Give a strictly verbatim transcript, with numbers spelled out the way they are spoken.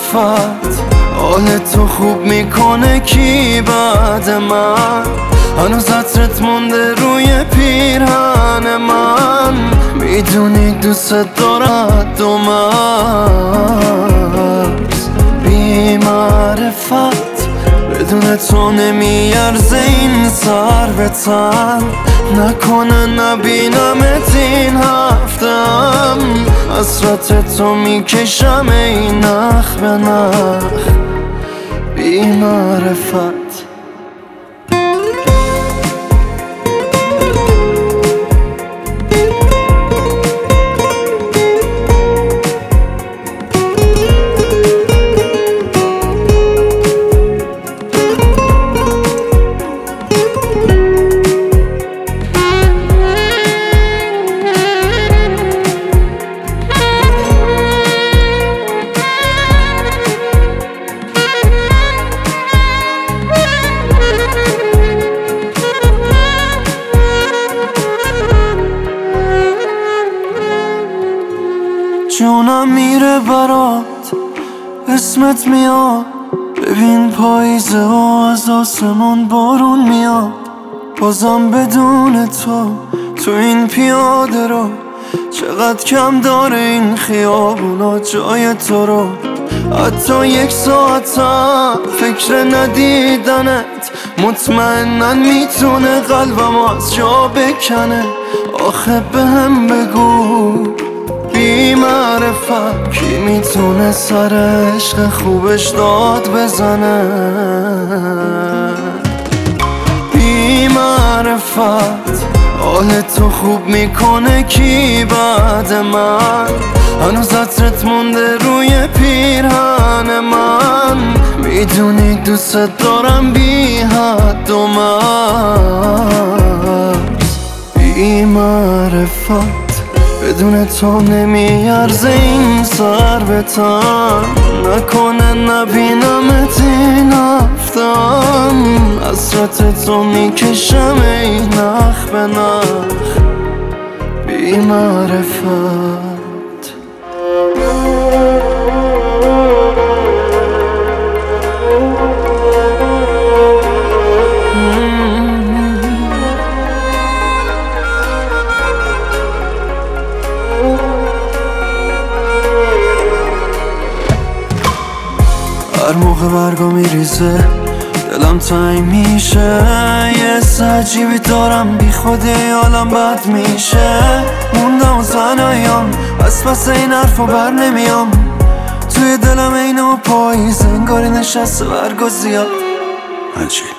معرفت حال تو خوب میکنه کی بعد من؟ هنوز عطرت مونده روی پیرهن من، میدونی دوست دارد دو مرز. بی معرفت بدون تو نمیارزه این سر به تن، نکنه نبینمت این هفتم، حسرت تو میکشم ای نخ به نخ. بی معرفت جونم میره برات، اسمت میاد، ببین پاییزه و از آسمون بارون میاد. بازم بدون تو تو این پیاده رو، چقدر کم داره این خیابونا جای تو رو. حتی یک ساعتم فکر ندیدنت مطمئنن میتونه قلبم از جا بکنه. آخه بهم بگو بی معرفت کی میتونه سر عشق خوبش داد بزنه؟ بی معرفت حال تو خوب میکنه کی بعد من؟ هنوز عطرت مونده روی پیرهن من، میدونی دوست دارم بی حد و مرز. بی معرفت بدون تو نمیارزه این سر به تن، نکنه نبینمت این هفتم، حسرت تو میکشم ای نخ به نخ. بی معرفت هر موقع برگا میریزه دلم تنگ میشه، یه حس عجیبی دارم بی خودی حالم بد میشه. موندم و تنهاییم از پس این حرفا بر نمیام، توی دلم اینو پاییز انگاری نشسته برگا زیاد.